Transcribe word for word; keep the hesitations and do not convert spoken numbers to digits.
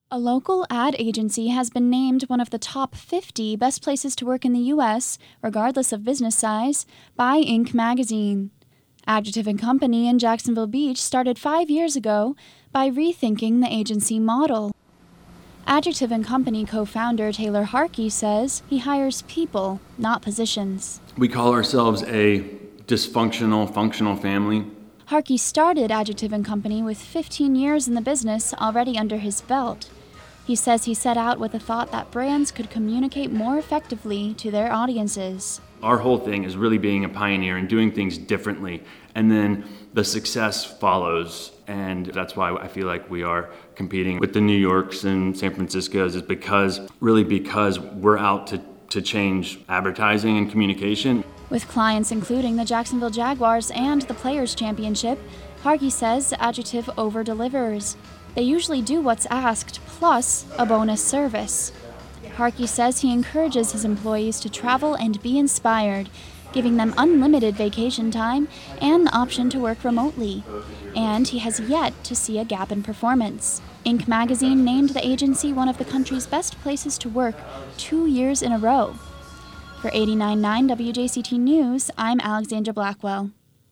A local ad agency has been named one of the top fifty best places to work in the U S, regardless of business size, by Inc magazine. Adjective and Company in Jacksonville Beach started five years ago by rethinking the agency model. Adjective and Company co-founder Taylor Harkey says he hires people, not positions. We call ourselves a dysfunctional, functional family. Harkey started Adjective and Company with fifteen years in the business already under his belt. He says he set out with the thought that brands could communicate more effectively to their audiences. Our whole thing is really being a pioneer and doing things differently, and then the success follows, and that's why I feel like we are competing with the New Yorks and San Franciscos, is because, really because we're out to, to change advertising and communication. With clients including the Jacksonville Jaguars and the Players' Championship, Harkey says Adjective over-delivers. They usually do what's asked, plus a bonus service. Harkey says he encourages his employees to travel and be inspired, giving them unlimited vacation time and the option to work remotely. And he has yet to see a gap in performance. Inc magazine named the agency one of the country's best places to work two years in a row. For eighty-nine point nine W J C T News, I'm Alexandra Blackwell.